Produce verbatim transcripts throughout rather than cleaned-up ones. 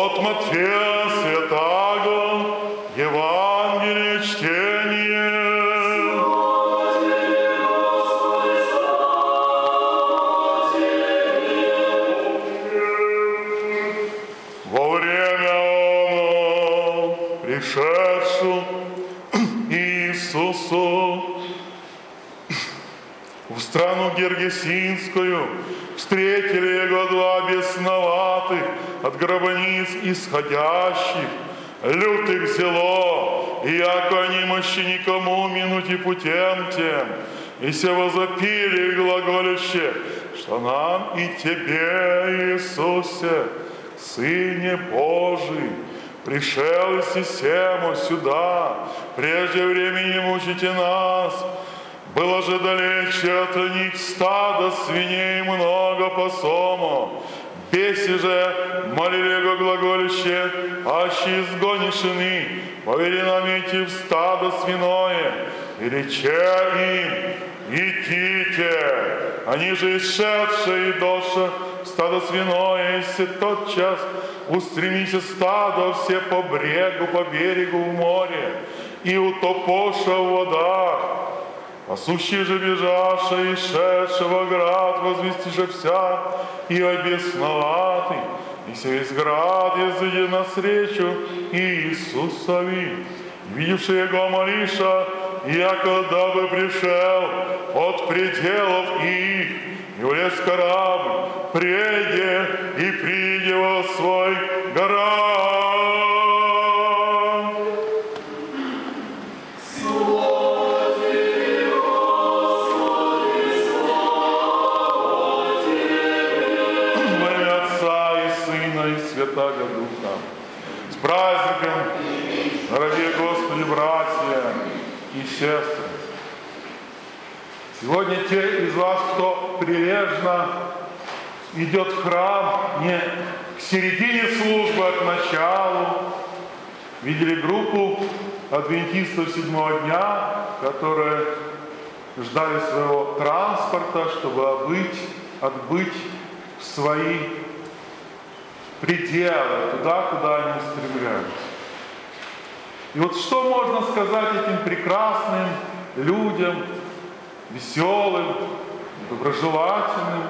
От Матфея Святаго Евангелие чтение. Слава Тебе, Господи, слава Тебе. Во время оно, пришедшему Иисусу в страну Гергесинскую, встретили его два бесноватых, от гробниц исходящих, лютых зело, и яко они мощи никому минути путем тем, и се возопили глаголюще, что нам и Тебе, Иисусе, Сыне Божий, пришел из Сему сюда, прежде времени мучите нас. Было же далече от них стадо свиней много посому. Беси же молили его глаголище, аще изгонишь ины, повели нам идти в стадо свиное, и рече им, идите. Они же исшедшие и доша стадо свиное, и все тот час устремися стадо все по брегу, по берегу в море, и утопоша в водах. А сущий же бежавший, шедшего град, возвести же вся, и обесноватый, и се весь град езыди навстречу Иисусови. Видевший его молиша, яко дабы пришел от пределов их, и влез в корабль, преде и приде во свой город. Святаго Духа. С праздником, дорогие Господи, братья и сестры! Сегодня те из вас, кто прилежно идет в храм не к середине службы, а к началу, видели группу адвентистов седьмого дня, которые ждали своего транспорта, чтобы отбыть, отбыть в свои пределы, туда, куда они устремлялись. И вот что можно сказать этим прекрасным людям, веселым, доброжелательным?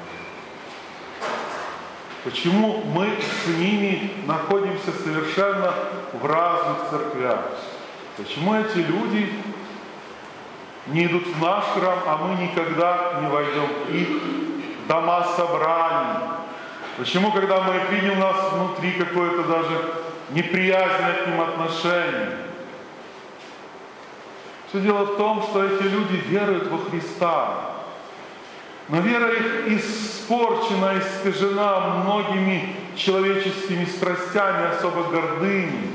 Почему мы с ними находимся совершенно в разных церквях? Почему эти люди не идут в наш храм, а мы никогда не войдем в их дома собраний? Почему, когда мы их видим, у нас внутри какое-то даже неприязненное к ним отношение? Все дело в том, что эти люди веруют во Христа. Но вера их испорчена, искажена многими человеческими страстями, особо гордыней.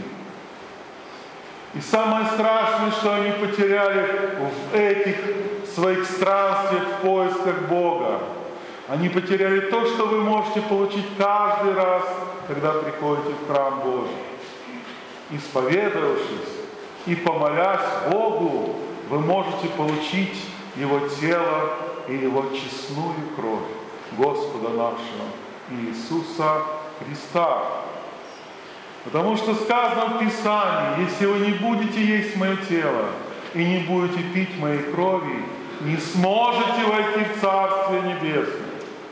И самое страшное, что они потеряли в этих своих странствиях в поисках Бога. Они потеряли то, что вы можете получить каждый раз, когда приходите в храм Божий. Исповедовавшись и помолясь Богу, вы можете получить Его тело и Его честную кровь Господа нашего Иисуса Христа. Потому что сказано в Писании: если вы не будете есть Мое тело и не будете пить Моей крови, не сможете войти в Царствие Небесное.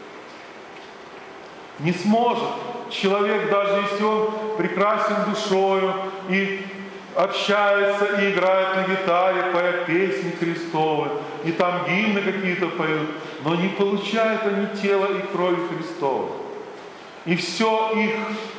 Не сможет человек, даже если он прекрасен душою и общается, и играет на гитаре, поет песни Христовы, и там гимны какие-то поют, но не получают они тела и крови Христова. И все их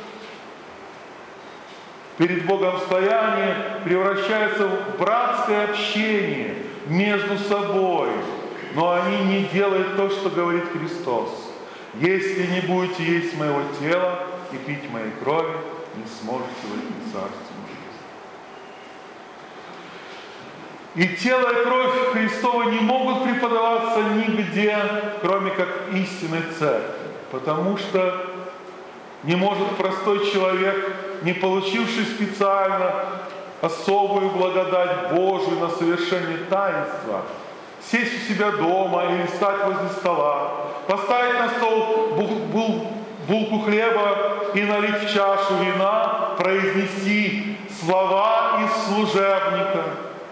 перед Богом стояние превращается в братское общение между собой, но они не делают то, что говорит Христос. Если не будете есть Моего тела и пить Моей крови, не сможете войти в Царствие Небесное. И тело и кровь Христова не могут преподаваться нигде, кроме как истинной церкви. Потому что не может простой человек, не получивший специально особую благодать Божию на совершение таинства, сесть у себя дома или встать возле стола, поставить на стол булку хлеба и налить в чашу вина, произнести слова из служебника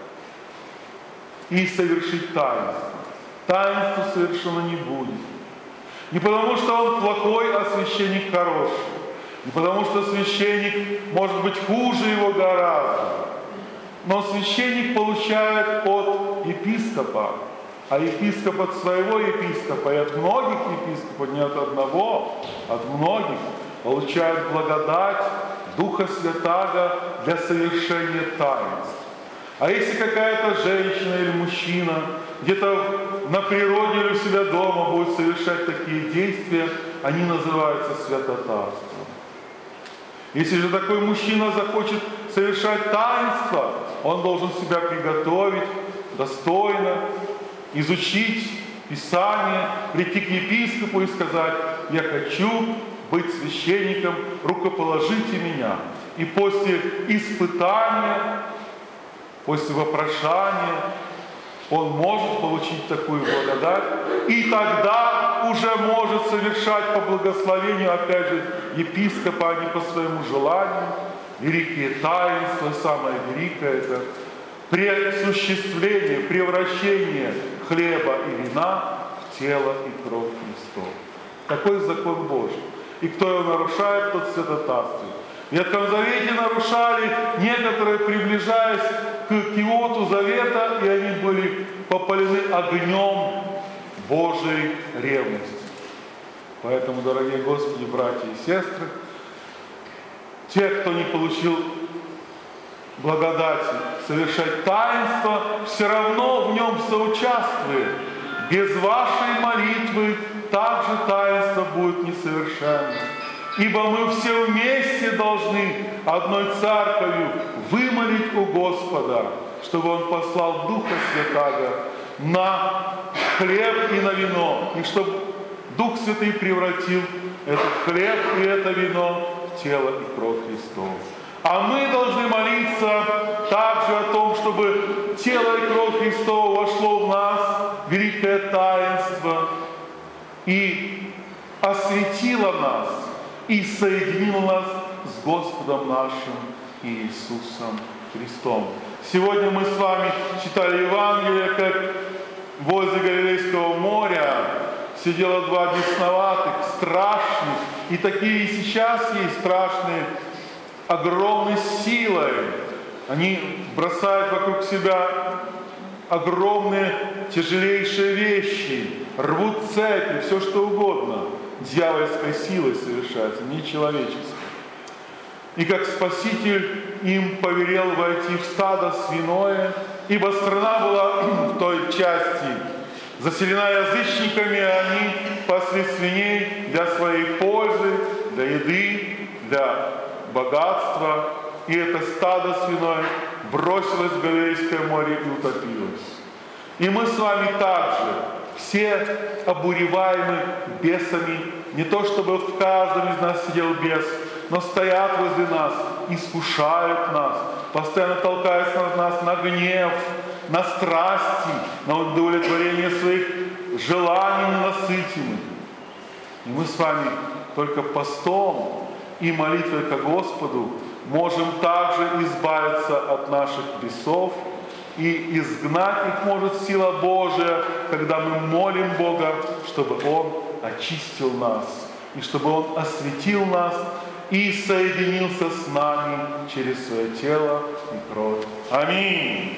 и совершить таинство. Таинство совершено не будет. Не потому, что он плохой, а священник хороший. Не потому, что священник может быть хуже его гораздо. Но священник получает от епископа, а епископ от своего епископа и от многих епископов, не от одного, от многих, получает благодать Духа Святаго для совершения таинств. А если какая-то женщина или мужчина где-то на природе или у себя дома будет совершать такие действия, они называются святотатством. Если же такой мужчина захочет совершать таинство, он должен себя приготовить достойно, изучить Писание, прийти к епископу и сказать: я хочу быть священником, рукоположите меня. И после испытания, после вопрошания, он может получить такую благодать, и тогда уже может совершать по благословению, опять же, епископа, а не по своему желанию, великие таинства. Самое великое — это присуществление, превращение хлеба и вина в тело и кровь Христова. Такой закон Божий. И кто его нарушает, тот святотатствует. В Ветхом Завете нарушали некоторые, приближаясь к киоту Завета, и они были попалены огнем Божией ревности. Поэтому, дорогие Господи, братья и сестры, те, кто не получил благодати совершать таинство, все равно в нем соучаствует. Без вашей молитвы также таинство будет несовершенно. Ибо мы все вместе должны одной церковью вымолить у Господа, чтобы Он послал Духа Святаго на хлеб и на вино, и чтобы Дух Святый превратил этот хлеб и это вино в тело и кровь Христова. А мы должны молиться также о том, чтобы тело и кровь Христова вошло в нас, великое таинство, и осветило нас, и соединило нас с Господом нашим Иисусом Христом. Сегодня мы с вами читали Евангелие, как возле Галилейского моря сидело два бесноватых, страшных, и такие и сейчас есть страшные, огромной силой. Они бросают вокруг себя огромные, тяжелейшие вещи, рвут цепи, все что угодно. Дьявольской силой совершается, не человеческой. И как Спаситель им повелел войти в стадо свиное, ибо страна была в той части заселена язычниками, и они пасли свиней для своей пользы, для еды, для богатства. И это стадо свиное бросилось в Галилейское море и утопилось. И мы с вами также все обуреваемы бесами, не то чтобы в каждом из нас сидел бес, но стоят возле нас, искушают нас, постоянно толкают нас на гнев, на страсти, на удовлетворение своих желаний ненасытимых. И мы с вами только постом и молитвой ко Господу можем также избавиться от наших бесов, и изгнать их может сила Божия, когда мы молим Бога, чтобы Он очистил нас, и чтобы Он осветил нас и соединился с нами через свое тело и кровь. Аминь.